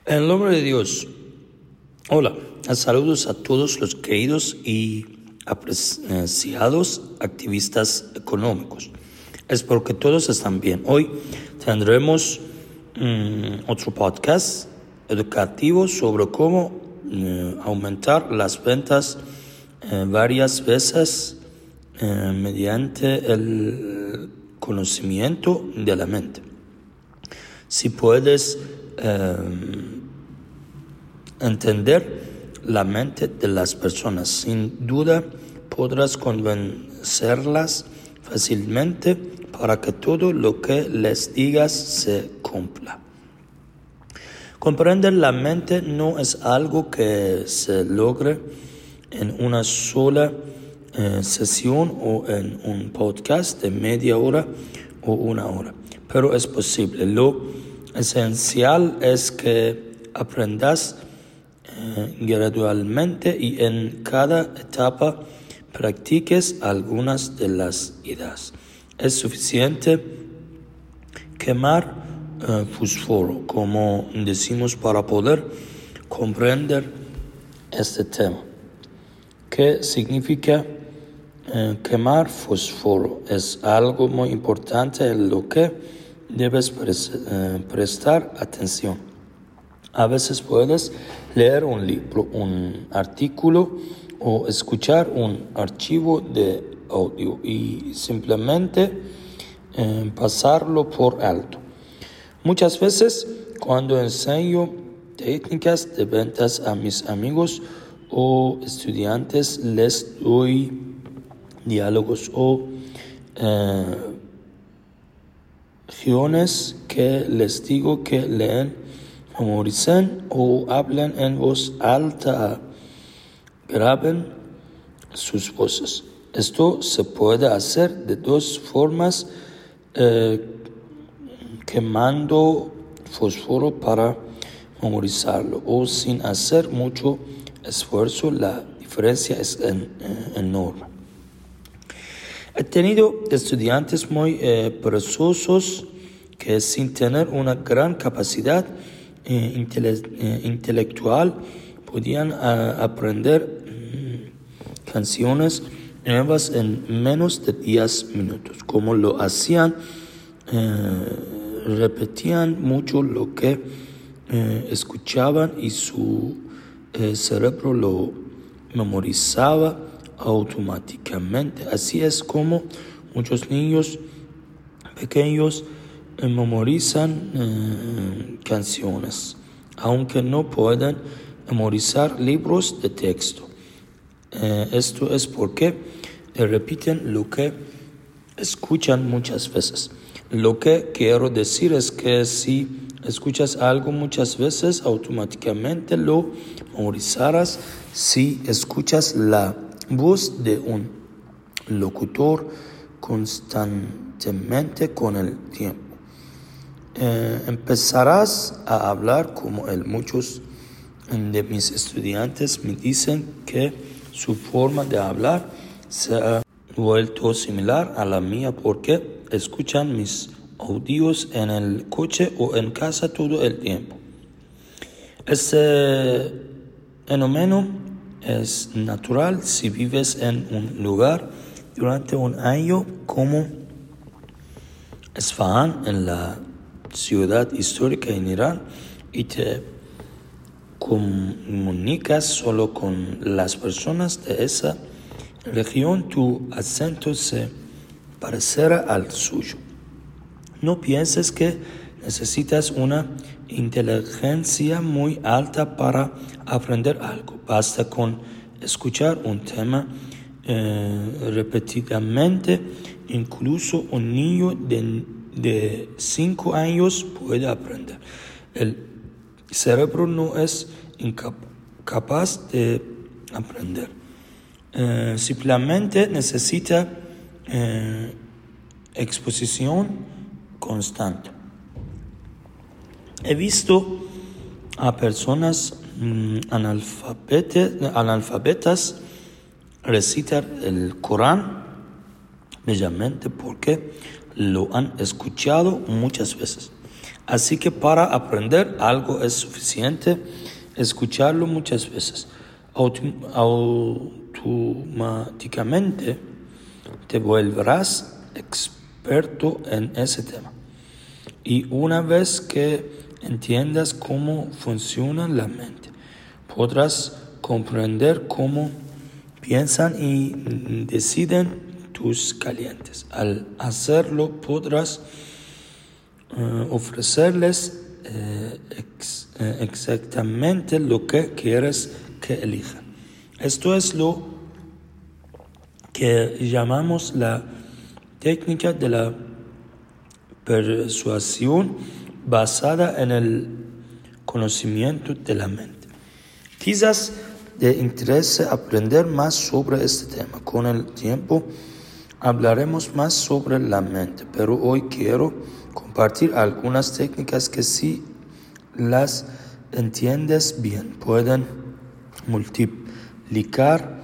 En el nombre de Dios, hola, saludos a todos los queridos y apreciados activistas económicos. Espero que todos están bien. Hoy tendremos otro podcast educativo sobre cómo aumentar las ventas varias veces mediante el conocimiento de la mente. Si puedes entender la mente de las personas, sin duda podrás convencerlas fácilmente para que todo lo que les digas se cumpla. Comprender la mente no es algo que se logre en una sola sesión o en un podcast de media hora o una hora, pero es posible. Lo esencial es que aprendas gradualmente y en cada etapa practiques algunas de las ideas. Es suficiente quemar fósforo, como decimos, para poder comprender este tema. ¿Qué significa quemar fósforo? Es algo muy importante en lo que debes prestar atención. A veces puedes leer un libro, un artículo o escuchar un archivo de audio y simplemente pasarlo por alto. Muchas veces cuando enseño técnicas de ventas a mis amigos o estudiantes, les doy diálogos o guiones que les digo que leen, memoricen o hablen en voz alta, graben sus voces. Esto se puede hacer de dos formas, quemando fósforo para memorizarlo o sin hacer mucho esfuerzo. La diferencia es enorme. He tenido estudiantes muy perezosos que sin tener una gran capacidad intelectual podían aprender canciones nuevas en menos de 10 minutos. Como lo hacían, repetían mucho lo que escuchaban y su cerebro lo memorizaba automáticamente. Así es como muchos niños pequeños memorizan canciones, aunque no puedan memorizar libros de texto. Esto es porque repiten lo que escuchan muchas veces. Lo que quiero decir es que si escuchas algo muchas veces, automáticamente lo memorizarás. Si escuchas la voz de un locutor constantemente con el tiempo, empezarás a hablar como él. Muchos de mis estudiantes me dicen que su forma de hablar se ha vuelto similar a la mía porque escuchan mis audios en el coche o en casa todo el tiempo. Este fenómeno es natural si vives en un lugar durante un año como Esfahan, en la ciudad histórica en Irán, y te comunicas solo con las personas de esa región. Tu acento se parecerá al suyo. No pienses que necesitas una inteligencia muy alta para aprender algo. Basta con escuchar un tema repetidamente. Incluso un niño de 5 años puede aprender. El cerebro no es incapaz de aprender. Simplemente necesita exposición constante. He visto a personas analfabetas recitar el Corán bellamente porque lo han escuchado muchas veces. Así que para aprender algo es suficiente escucharlo muchas veces. Automáticamente te volverás experto en ese tema. Y una vez que entiendas cómo funciona la mente, podrás comprender cómo piensan y deciden tus clientes. Al hacerlo, podrás ofrecerles exactamente lo que quieres que elijan. Esto es lo que llamamos la técnica de la persuasión basada en el conocimiento de la mente. Quizás te interese aprender más sobre este tema. Con el tiempo hablaremos más sobre la mente, pero hoy quiero compartir algunas técnicas que, si las entiendes bien, pueden multiplicar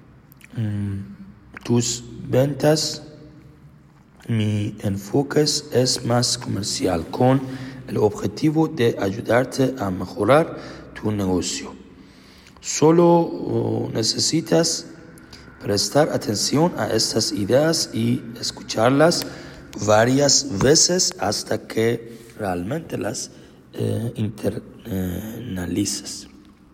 tus ventas. Mi enfoque es más comercial, con el objetivo de ayudarte a mejorar tu negocio. Solo necesitas prestar atención a estas ideas y escucharlas varias veces hasta que realmente las internalices.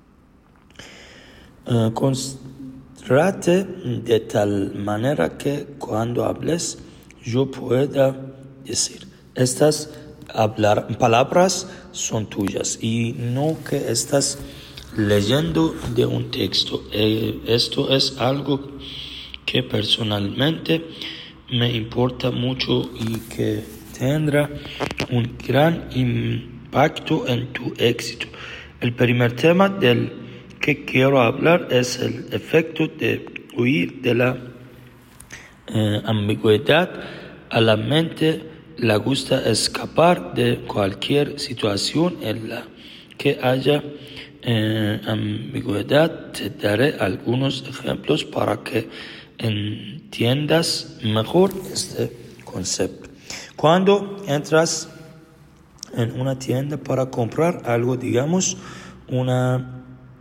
Concéntrate de tal manera que cuando hables yo pueda decir: estas palabras son tuyas, y no que estás leyendo de un texto. Esto es algo que personalmente me importa mucho y que tendrá un gran impacto en tu éxito. El primer tema del que quiero hablar es el efecto de huir de la ambigüedad. A la mente le gusta escapar de cualquier situación en la que haya ambigüedad. Te daré algunos ejemplos para que entiendas mejor este concepto. Cuando entras en una tienda para comprar algo, digamos una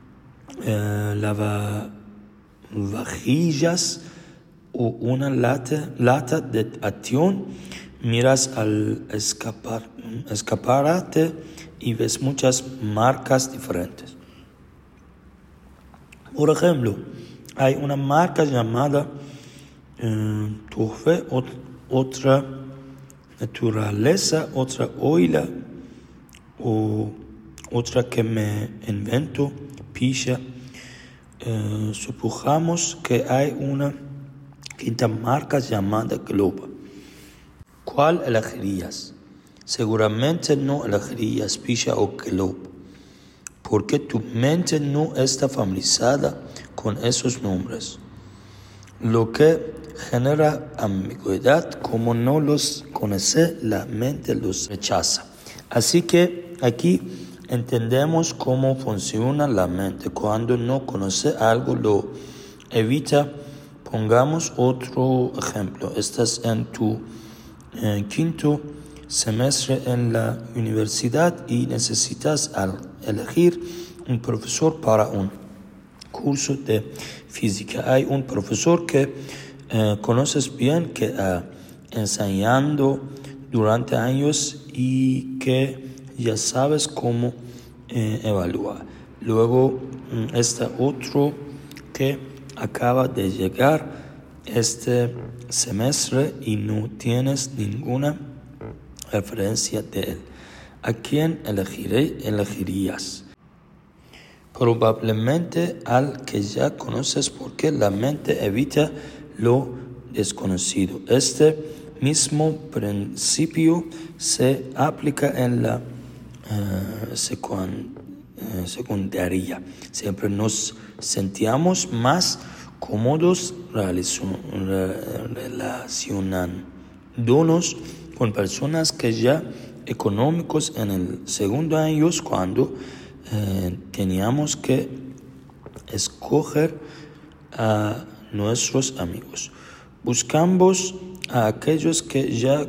lavavajillas o una lata de atún, miras al escaparate y ves muchas marcas diferentes. Por ejemplo, hay una marca llamada Turfe, otra Naturaleza, otra Oila, o otra que me invento, Pisha. Supongamos que hay una quinta marca llamada Globo. ¿Cuál elegirías? Seguramente no elegirías Pisha o Globo, porque tu mente no está familiarizada con esos nombres, lo que genera ambigüedad. Como no los conoce, la mente los rechaza. Así que aquí entendemos cómo funciona la mente. Cuando no conoce algo, lo evita. Pongamos otro ejemplo. Estás en tu quinto semestre en la universidad y necesitas elegir un profesor para un curso de física. Hay un profesor que conoces bien, que ha enseñado durante años y que ya sabes cómo evaluar. Luego está otro que acaba de llegar este semestre y no tienes ninguna referencia de él. ¿A quién elegirías? Probablemente al que ya conoces, porque la mente evita lo desconocido. Este mismo principio se aplica en la secundaria. Siempre nos sentíamos más cómodos relacionándonos con personas que ya económicos en el segundo año, cuando teníamos que escoger a nuestros amigos. Buscamos a aquellos que ya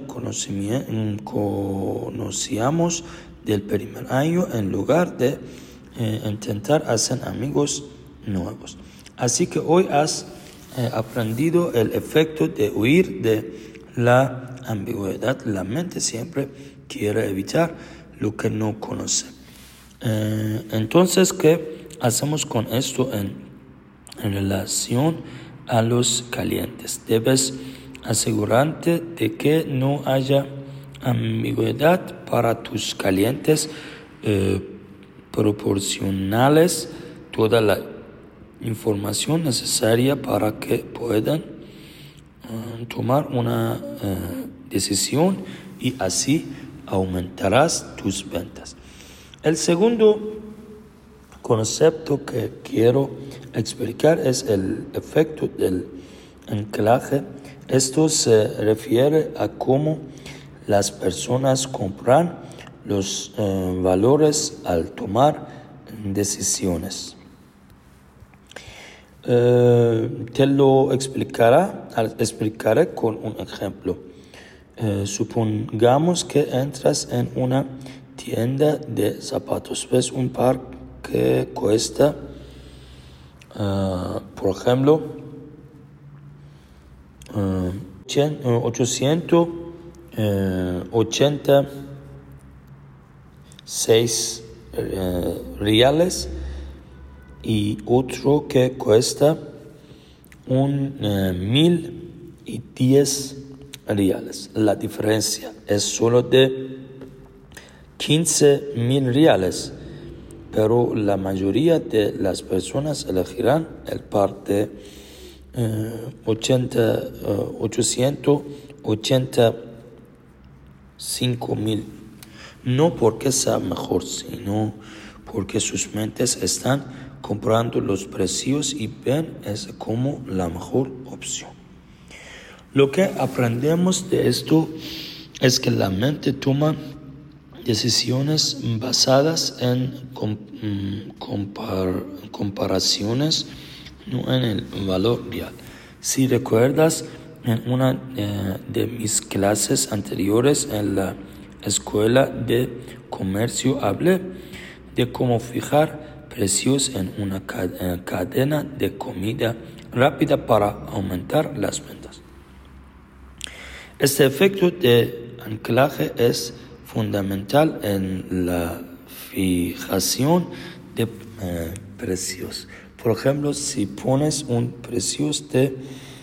conocíamos del primer año en lugar de intentar hacer amigos nuevos. Así que hoy has aprendido el efecto de huir de la ambigüedad. La mente siempre quiere evitar lo que no conoce. Entonces, ¿qué hacemos con esto en relación a los clientes? Debes asegurarte de que no haya ambigüedad para tus clientes, proporcionales toda la información necesaria para que puedan tomar una decisión y así aumentarás tus ventas. El segundo concepto que quiero explicar es el efecto del anclaje. Esto se refiere a cómo las personas compran los valores al tomar decisiones. Te lo explicaré con un ejemplo. Supongamos que entras en una tienda de zapatos. Ves un par que cuesta, por ejemplo, 886 reales y otro que cuesta 1010 reales. La diferencia es solo de 15,000 reales, pero la mayoría de las personas elegirán el par de 885,000, no porque sea mejor, sino porque sus mentes están comprando los precios y ven eso como la mejor opción. Lo que aprendemos de esto es que la mente toma decisiones basadas en comparaciones, no en el valor real. Si recuerdas, en una de mis clases anteriores en la escuela de comercio hablé de cómo fijar precios en una cadena de comida rápida para aumentar las ventas. Este efecto de anclaje es fundamental en la fijación de precios. Por ejemplo, si pones un precio de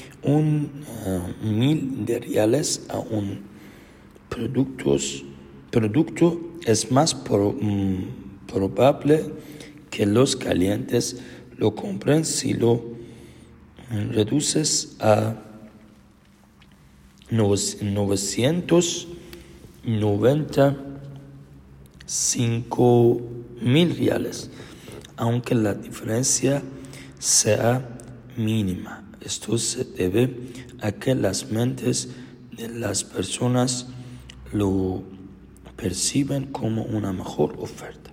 1,000 reales a un producto, es más probable que los clientes lo compren si lo reduces a 995,000 reales, aunque la diferencia sea mínima. Esto se debe a que las mentes de las personas lo perciben como una mejor oferta.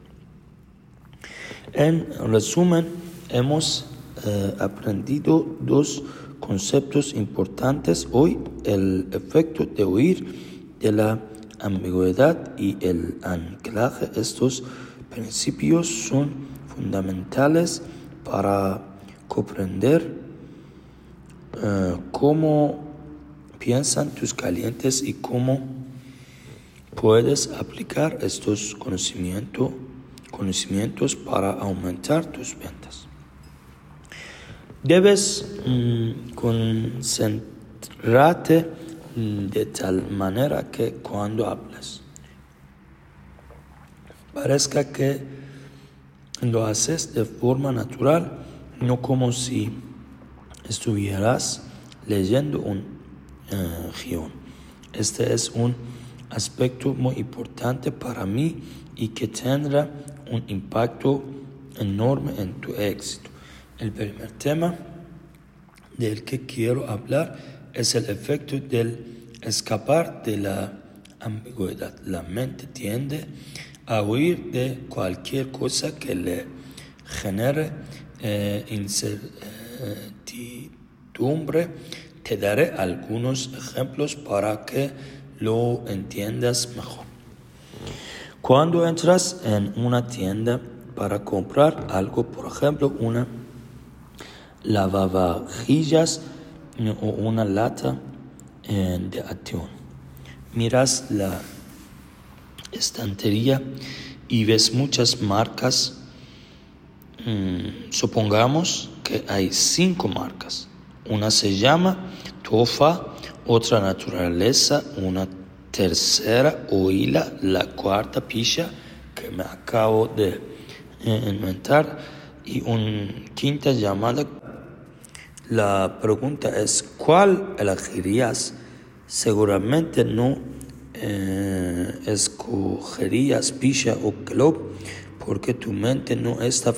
En resumen, hemos aprendido dos conceptos importantes hoy: el efecto de huir de la ambigüedad y el anclaje. Estos principios son fundamentales para comprender cómo piensan tus clientes y cómo puedes aplicar estos conocimientos para aumentar tus ventas. Debes concentrarte de tal manera que cuando hables parezca que lo haces de forma natural, no como si estuvieras leyendo un guión. Este es un aspecto muy importante para mí y que tendrá un impacto enorme en tu éxito. El primer tema del que quiero hablar es el efecto del escapar de la ambigüedad. La mente tiende a huir de cualquier cosa que le genere incertidumbre, Te daré algunos ejemplos para que lo entiendas mejor. Cuando entras en una tienda para comprar algo, por ejemplo, una lavavajillas o una lata de atún, miras la estantería y ves muchas marcas. Supongamos que hay 5 marcas. Una se llama Tofa, otra Naturaleza, una tercera Oila, la cuarta Pisha, que me acabo de inventar, y una quinta llamada. La pregunta es, ¿cuál elegirías? Seguramente no escogerías Pisha o Glob, porque tu mente no está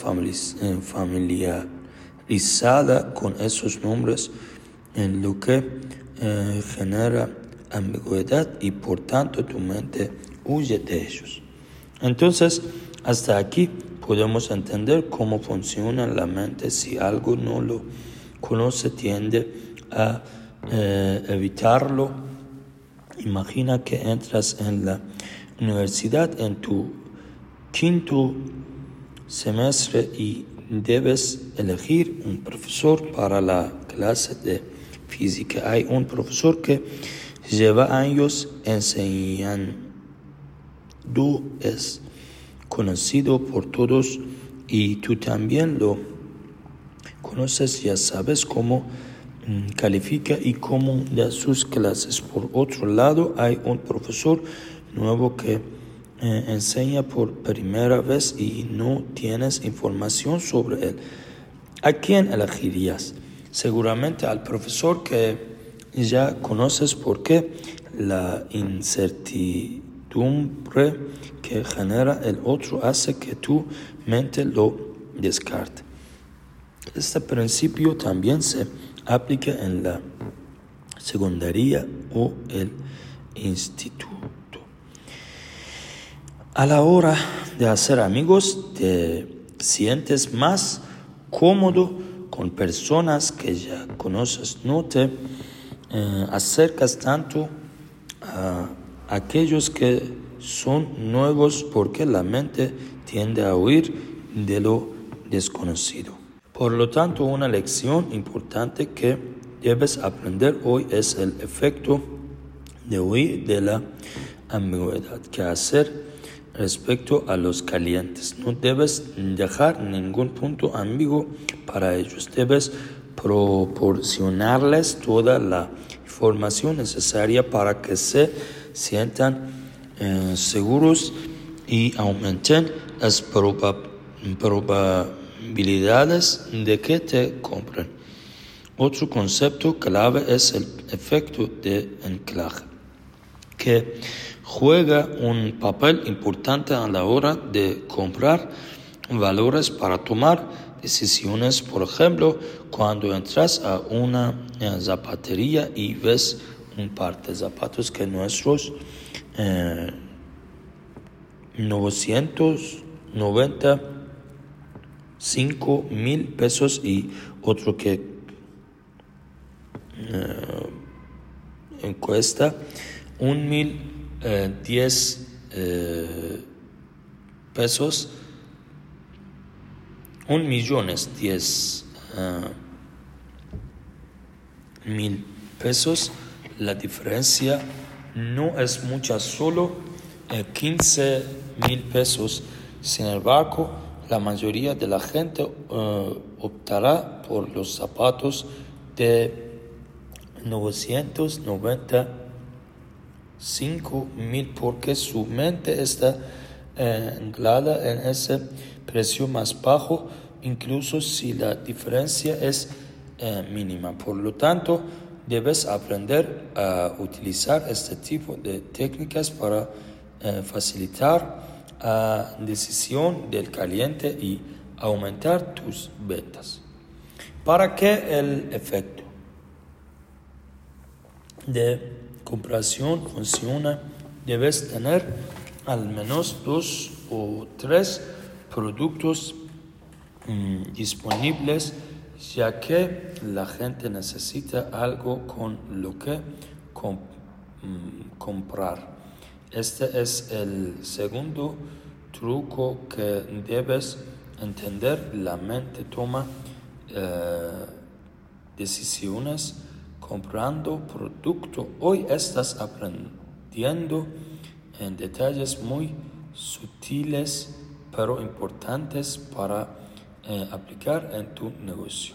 familiarizada con esos nombres, en lo que genera ambigüedad y por tanto tu mente huye de ellos. Entonces, hasta aquí podemos entender cómo funciona la mente. Si algo no lo conoce, tiende a evitarlo. Imagina que entras en la universidad en tu 5º semestre y debes elegir un profesor para la clase de física. Hay un profesor que lleva años enseñando, es conocido por todos y tú también lo conoces, ya sabes cómo califica y cómo da sus clases. Por otro lado, hay un profesor nuevo que enseña por primera vez y no tienes información sobre él. ¿A quién elegirías? Seguramente al profesor que ya conoces, porque la incertidumbre que genera el otro hace que tu mente lo descarte. Este principio también se aplica en la secundaria o el instituto. A la hora de hacer amigos, te sientes más cómodo con personas que ya conoces. No te acercas tanto a aquellos que son nuevos, porque la mente tiende a huir de lo desconocido. Por lo tanto, una lección importante que debes aprender hoy es el efecto de huir de la ambigüedad. ¿Qué hacer respecto a los clientes? No debes dejar ningún punto ambiguo para ellos. Debes proporcionarles toda la información necesaria para que se sientan seguros y aumenten las probabilidades de que te compren. Otro concepto clave es el efecto de anclaje, que juega un papel importante a la hora de comprar valores para tomar decisiones. Por ejemplo, cuando entras a una zapatería y ves un par de zapatos que nuestros 995,000 pesos y otro que cuesta 1,010 pesos, 1,010,000 pesos. La diferencia no es mucha, solo 15,000 pesos. Sin embargo, la mayoría de la gente optará por los zapatos de 995,000 porque su mente está anclada en ese precio más bajo, incluso si la diferencia es mínima. Por lo tanto, debes aprender a utilizar este tipo de técnicas para facilitar la decisión del cliente y aumentar tus ventas. ¿Para qué el efecto de comparación funciona? Debes tener al menos 2 o 3 productos disponibles ya que la gente necesita algo con lo que comprar. Este es el segundo truco que debes entender. La mente toma decisiones comprando producto. Hoy estás aprendiendo en detalles muy sutiles pero importantes para aplicar en tu negocio.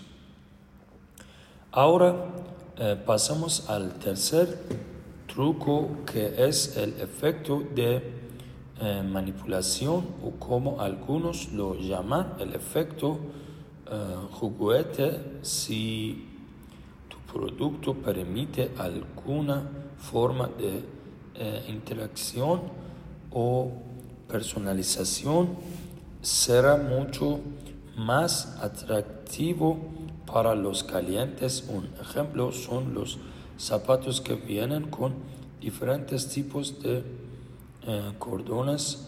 Ahora pasamos al tercer truco, que es el efecto de manipulación, o como algunos lo llaman, el efecto juguete. Si tu producto permite alguna forma de interacción o personalización, será mucho más atractivo para los clientes. Un ejemplo son los zapatos que vienen con diferentes tipos de cordones,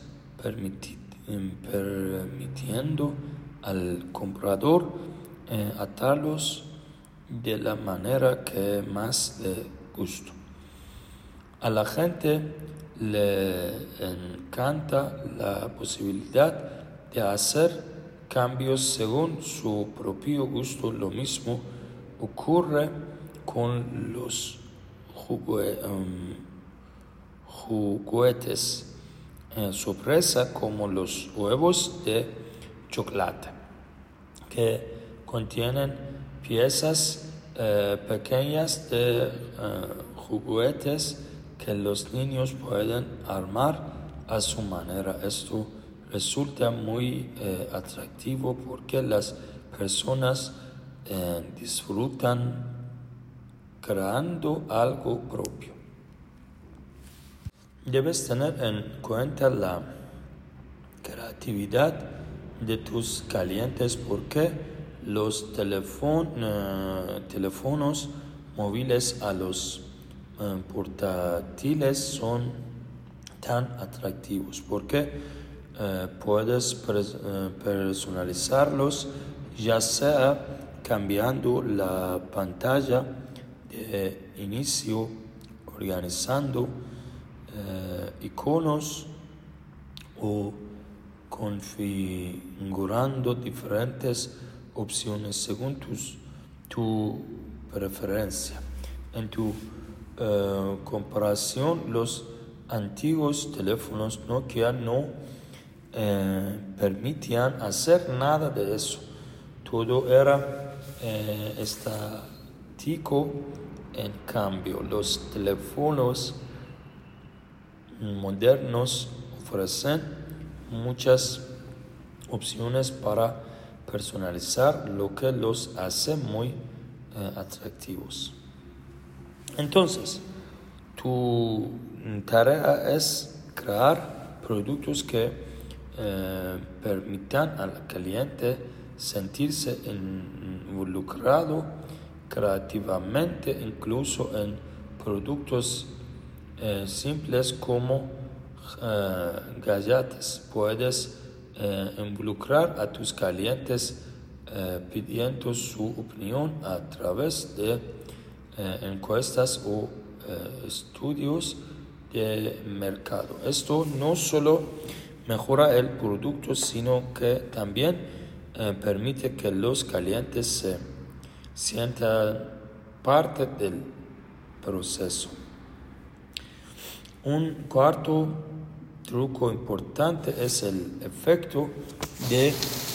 permitiendo al comprador atarlos de la manera que más le gusta. A la gente le encanta la posibilidad de hacer cambios según su propio gusto. Lo mismo ocurre con los juguetes sorpresa, como los huevos de chocolate, que contienen piezas pequeñas de juguetes que los niños pueden armar a su manera. Esto resulta muy atractivo porque las personas disfrutan creando algo propio. Debes tener en cuenta la creatividad de tus clientes, porque los teléfonos móviles a los portátiles son tan atractivos porque puedes personalizarlos, ya sea cambiando la pantalla de inicio, organizando iconos o configurando diferentes opciones según tu preferencia. En tu comparación, los antiguos teléfonos Nokia no permitían hacer nada de eso. Todo era estático. En cambio, los teléfonos modernos ofrecen muchas opciones para personalizar, lo que los hace muy atractivos. Entonces, tu tarea es crear productos que permitan al cliente sentirse involucrado creativamente. Incluso en productos simples como galletas, puedes involucrar a tus clientes pidiendo su opinión a través de encuestas o estudios de mercado. Esto no solo mejora el producto, sino que también permite que los clientes se sientan parte del proceso. Un cuarto truco importante es el efecto de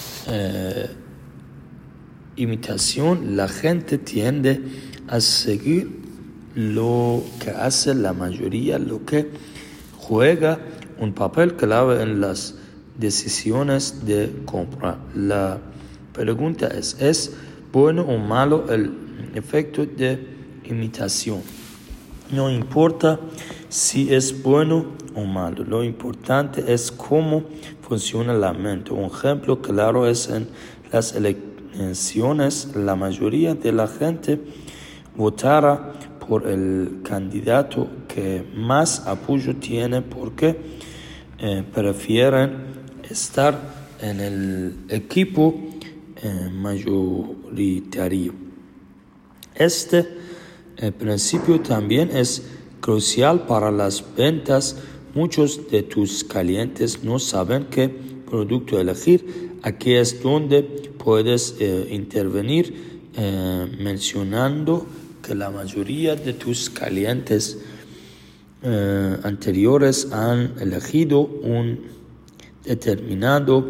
imitación. La gente tiende a seguir lo que hace la mayoría, lo que juega un papel clave en las decisiones de compra. La pregunta ¿es bueno o malo el efecto de imitación? No importa si es bueno o malo, lo importante es cómo funciona la mente. Un ejemplo claro es en las elecciones. La mayoría de la gente votará por el candidato que más apoyo tiene, porque prefieren estar en el equipo mayoritario. Este principio también es crucial para las ventas. Muchos de tus clientes no saben qué producto elegir. Aquí es donde puedes intervenir mencionando que la mayoría de tus clientes anteriores han elegido un determinado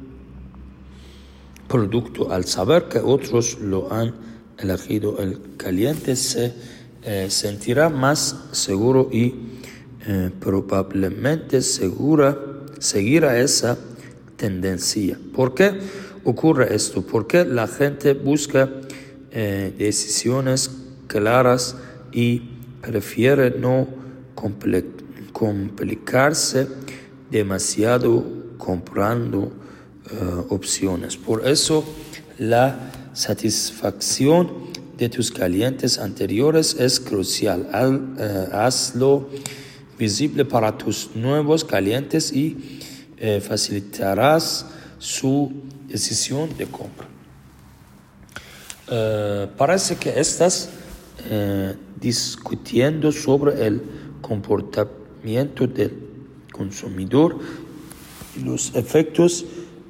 producto. Al saber que otros lo han elegido, el cliente se sentirá más seguro y probablemente seguirá esa tendencia. ¿Por qué ocurre esto? Porque la gente busca decisiones claras y prefiere no complicarse demasiado comprando opciones. Por eso la satisfacción de tus clientes anteriores es crucial. Hazlo visible para tus nuevos clientes y facilitarás su decisión de compra. Parece que estás discutiendo sobre el comportamiento del consumidor y los efectos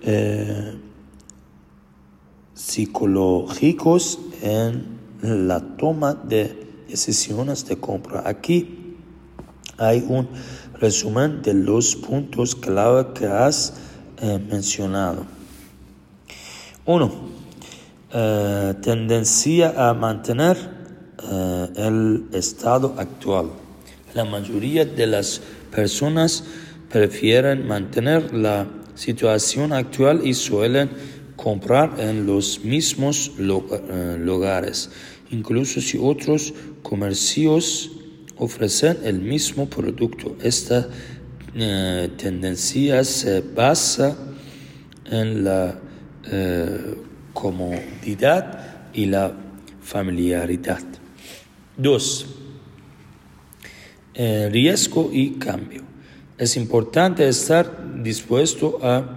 psicológicos en la toma de decisiones de compra. Aquí hay un resumen de los puntos clave que has mencionado. 1. Tendencia a mantener el estado actual. La mayoría de las personas prefieren mantener la situación actual y suelen comprar en los mismos lugares, incluso si otros comercios ofrecen el mismo producto. Esta tendencia se basa en la comodidad y la familiaridad. 2. Riesgo y cambio. Es importante estar dispuesto a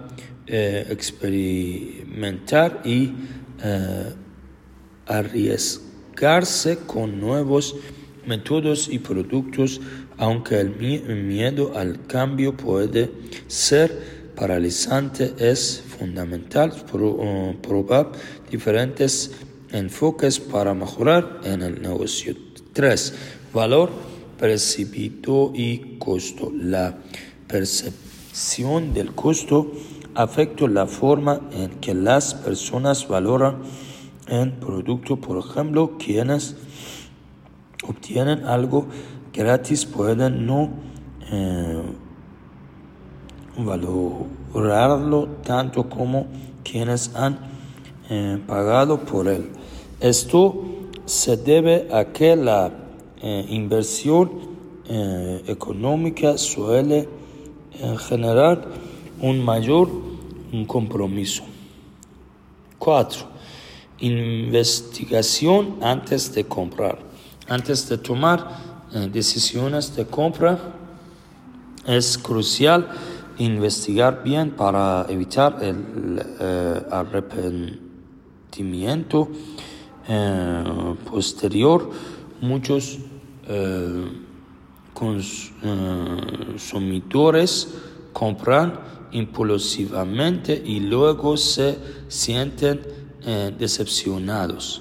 experimentar y arriesgarse con nuevos métodos y productos, aunque el miedo al cambio puede ser paralizante. Es fundamental probar diferentes enfoques para mejorar en el negocio. 3. Valor percibido y costo. La percepción del costo afecta la forma en que las personas valoran el producto. Por ejemplo, quienes obtienen algo gratis pueden no valorarlo tanto como quienes han pagado por él. Esto se debe a que la inversión económica suele generar un mayor compromiso. 4. Investigación antes de comprar. Antes de tomar decisiones de compra, es crucial investigar bien para evitar el arrepentimiento posterior. Muchos consumidores compran impulsivamente y luego se sienten decepcionados.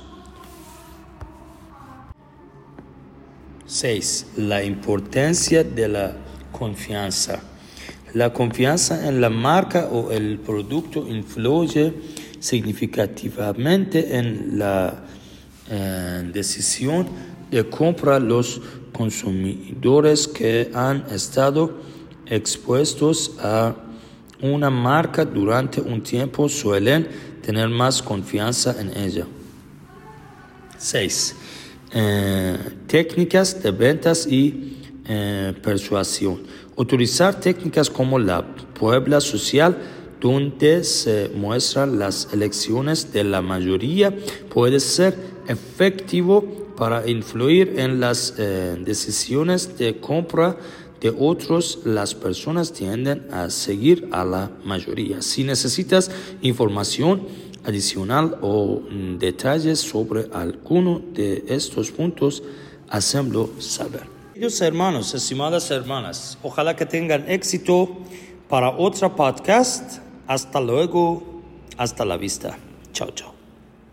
6. La importancia de la confianza. La confianza en la marca o el producto influye significativamente en la decisión de compra. Los consumidores que han estado expuestos a una marca durante un tiempo suelen tener más confianza en ella. 6. Técnicas de ventas y persuasión. Utilizar técnicas como la Puebla social, donde se muestran las elecciones de la mayoría, puede ser efectivo para influir en las decisiones de compra de otros. Las personas tienden a seguir a la mayoría. Si necesitas información adicional o detalles sobre alguno de estos puntos, hacedlo saber. Queridos hermanos, estimadas hermanas, ojalá que tengan éxito para otro podcast. Hasta luego, hasta la vista. Chao, chao.